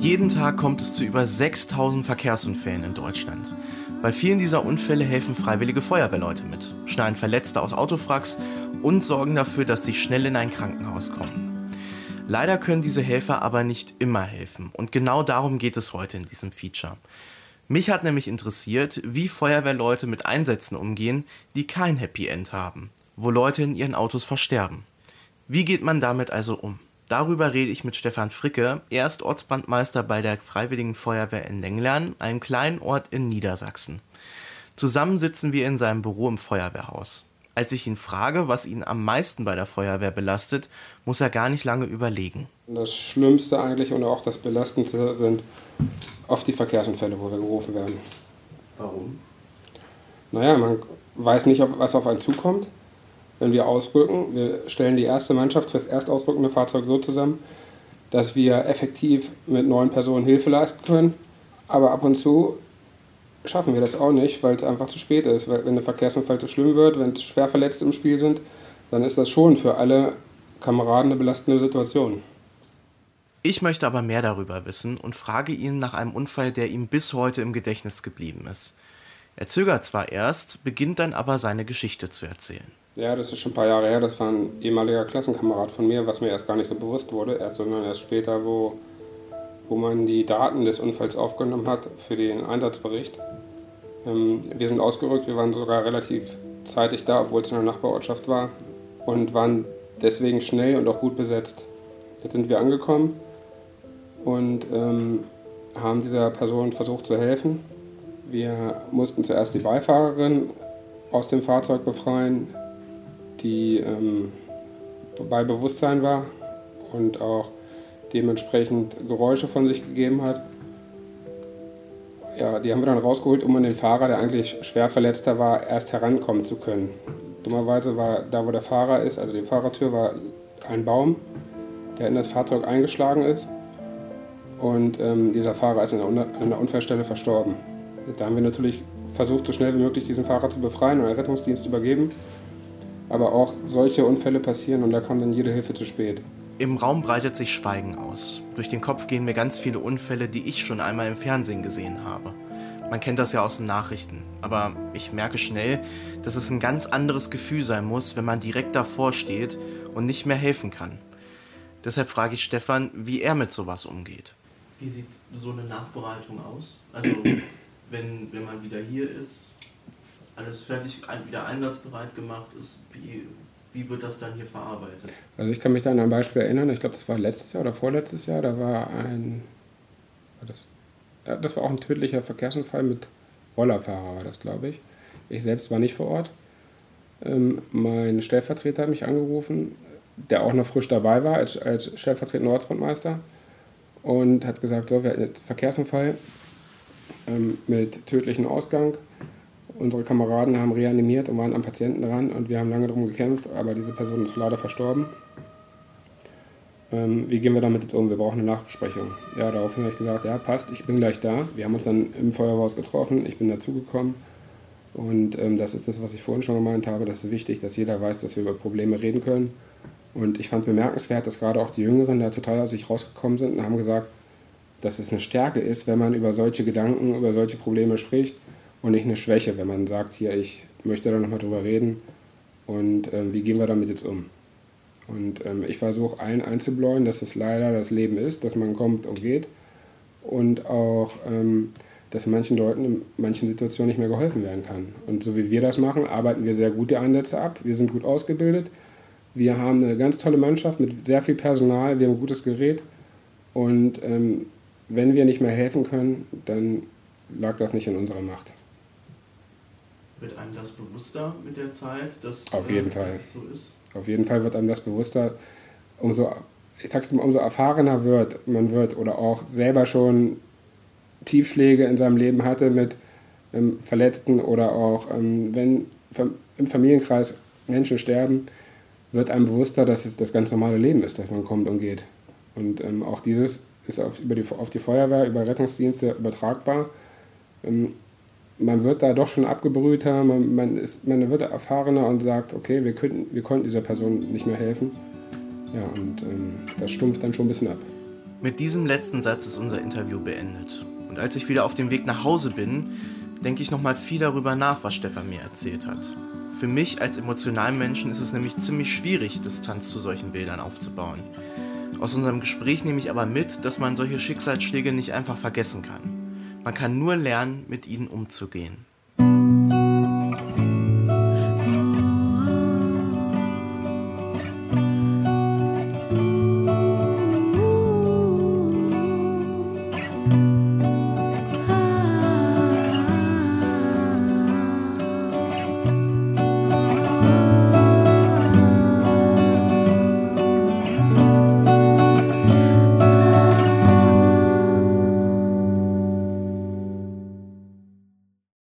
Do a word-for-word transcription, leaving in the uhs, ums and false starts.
Jeden Tag kommt es zu über sechstausend Verkehrsunfällen in Deutschland. Bei vielen dieser Unfälle helfen freiwillige Feuerwehrleute mit, schneiden Verletzte aus Autowracks und sorgen dafür, dass sie schnell in ein Krankenhaus kommen. Leider können diese Helfer aber nicht immer helfen und genau darum geht es heute in diesem Feature. Mich hat nämlich interessiert, wie Feuerwehrleute mit Einsätzen umgehen, die kein Happy End haben, wo Leute in ihren Autos versterben. Wie geht man damit also um? Darüber rede ich mit Stefan Fricke. Er ist Ortsbrandmeister bei der Freiwilligen Feuerwehr in Lenglern, einem kleinen Ort in Niedersachsen. Zusammen sitzen wir in seinem Büro im Feuerwehrhaus. Als ich ihn frage, was ihn am meisten bei der Feuerwehr belastet, muss er gar nicht lange überlegen. Das Schlimmste eigentlich und auch das Belastendste sind oft die Verkehrsunfälle, wo wir gerufen werden. Warum? Naja, man weiß nicht, was auf einen zukommt. Wenn wir ausrücken, wir stellen die erste Mannschaft für das erstausrückende Fahrzeug so zusammen, dass wir effektiv mit neun Personen Hilfe leisten können. Aber ab und zu schaffen wir das auch nicht, weil es einfach zu spät ist. Weil wenn der Verkehrsunfall zu schlimm wird, wenn Schwerverletzte im Spiel sind, dann ist das schon für alle Kameraden eine belastende Situation. Ich möchte aber mehr darüber wissen und frage ihn nach einem Unfall, der ihm bis heute im Gedächtnis geblieben ist. Er zögert zwar erst, beginnt dann aber seine Geschichte zu erzählen. Ja, das ist schon ein paar Jahre her. Das war ein ehemaliger Klassenkamerad von mir, was mir erst gar nicht so bewusst wurde, erst, sondern erst später, wo, wo man die Daten des Unfalls aufgenommen hat für den Einsatzbericht. Ähm, wir sind ausgerückt, wir waren sogar relativ zeitig da, obwohl es in einer Nachbarortschaft war und waren deswegen schnell und auch gut besetzt. Jetzt sind wir angekommen und ähm, haben dieser Person versucht zu helfen. Wir mussten zuerst die Beifahrerin aus dem Fahrzeug befreien, die ähm, bei Bewusstsein war und auch dementsprechend Geräusche von sich gegeben hat. Ja, die haben wir dann rausgeholt, um an den Fahrer, der eigentlich schwer verletzter war, erst herankommen zu können. Dummerweise war da, wo der Fahrer ist, also die Fahrertür, war ein Baum, der in das Fahrzeug eingeschlagen ist und ähm, dieser Fahrer ist an der, an der Unfallstelle verstorben. Da haben wir natürlich versucht, so schnell wie möglich diesen Fahrer zu befreien und den Rettungsdienst übergeben. Aber auch solche Unfälle passieren und da kam dann jede Hilfe zu spät. Im Raum breitet sich Schweigen aus. Durch den Kopf gehen mir ganz viele Unfälle, die ich schon einmal im Fernsehen gesehen habe. Man kennt das ja aus den Nachrichten. Aber ich merke schnell, dass es ein ganz anderes Gefühl sein muss, wenn man direkt davor steht und nicht mehr helfen kann. Deshalb frage ich Stefan, wie er mit sowas umgeht. Wie sieht so eine Nachbereitung aus? Also wenn, wenn man wieder hier ist, alles fertig, wieder einsatzbereit gemacht ist, wie, wie wird das dann hier verarbeitet? Also ich kann mich da an ein Beispiel erinnern, ich glaube, das war letztes Jahr oder vorletztes Jahr, da war ein, war das, ja, das war auch ein tödlicher Verkehrsunfall mit Rollerfahrer, war das, glaube ich. Ich selbst war nicht vor Ort. Ähm, mein Stellvertreter hat mich angerufen, der auch noch frisch dabei war als, als stellvertretender Ortsbrandmeister und hat gesagt, so, wir hatten einen Verkehrsunfall ähm, mit tödlichem Ausgang. Unsere Kameraden haben reanimiert und waren am Patienten dran und wir haben lange darum gekämpft, aber diese Person ist leider verstorben. Ähm, wie gehen wir damit jetzt um? Wir brauchen eine Nachbesprechung. Ja, daraufhin habe ich gesagt, ja, passt, ich bin gleich da. Wir haben uns dann im Feuerwehrhaus getroffen, ich bin dazugekommen und ähm, das ist das, was ich vorhin schon gemeint habe. Das ist wichtig, dass jeder weiß, dass wir über Probleme reden können. Und ich fand bemerkenswert, dass gerade auch die Jüngeren da total aus sich rausgekommen sind und haben gesagt, dass es eine Stärke ist, wenn man über solche Gedanken, über solche Probleme spricht. Und nicht eine Schwäche, wenn man sagt, hier, ich möchte da nochmal drüber reden und ähm, wie gehen wir damit jetzt um. Und ähm, ich versuche allen einzubläuen, dass es leider das Leben ist, dass man kommt und geht und auch, ähm, dass manchen Leuten in manchen Situationen nicht mehr geholfen werden kann. Und so wie wir das machen, arbeiten wir sehr gut die Einsätze ab, wir sind gut ausgebildet, wir haben eine ganz tolle Mannschaft mit sehr viel Personal, wir haben ein gutes Gerät und ähm, wenn wir nicht mehr helfen können, dann lag das nicht in unserer Macht. Wird einem das bewusster mit der Zeit, dass, Auf jeden äh, Fall. dass es so ist? Auf jeden Fall wird einem das bewusster. Umso, ich sag's mal, umso erfahrener wird man wird oder auch selber schon Tiefschläge in seinem Leben hatte mit ähm, Verletzten oder auch, ähm, wenn im Familienkreis Menschen sterben, wird einem bewusster, dass es das ganz normale Leben ist, dass man kommt und geht. Und ähm, auch dieses ist auf, über die, auf die Feuerwehr, über Rettungsdienste übertragbar. Ähm, Man wird da doch schon abgebrühter, man, man, ist, man wird erfahrener und sagt, okay, wir, könnten, wir konnten dieser Person nicht mehr helfen. Ja, und ähm, das stumpft dann schon ein bisschen ab. Mit diesem letzten Satz ist unser Interview beendet. Und als ich wieder auf dem Weg nach Hause bin, denke ich nochmal viel darüber nach, was Stefan mir erzählt hat. Für mich als emotionalen Menschen ist es nämlich ziemlich schwierig, Distanz zu solchen Bildern aufzubauen. Aus unserem Gespräch nehme ich aber mit, dass man solche Schicksalsschläge nicht einfach vergessen kann. Man kann nur lernen, mit ihnen umzugehen.